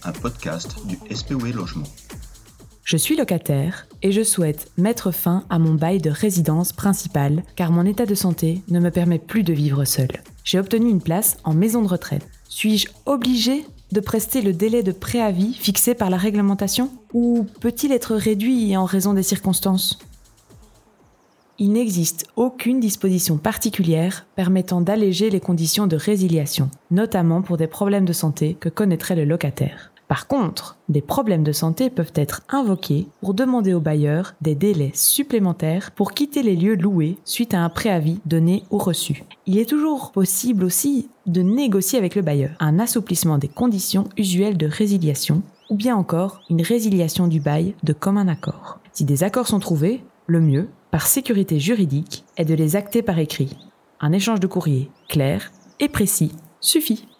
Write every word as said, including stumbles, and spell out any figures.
un podcast du S P O E Logement. Je suis locataire et je souhaite mettre fin à mon bail de résidence principale car mon état de santé ne me permet plus de vivre seul. J'ai obtenu une place en maison de retraite. Suis-je obligé de prester le délai de préavis fixé par la réglementation ou peut-il être réduit en raison des circonstances ? Il n'existe aucune disposition particulière permettant d'alléger les conditions de résiliation, notamment pour des problèmes de santé que connaîtrait le locataire. Par contre, des problèmes de santé peuvent être invoqués pour demander au bailleur des délais supplémentaires pour quitter les lieux loués suite à un préavis donné ou reçu. Il est toujours possible aussi de négocier avec le bailleur un assouplissement des conditions usuelles de résiliation ou bien encore une résiliation du bail de commun accord. Si des accords sont trouvés, le mieux, par sécurité juridique, est de les acter par écrit. Un échange de courrier clair et précis suffit.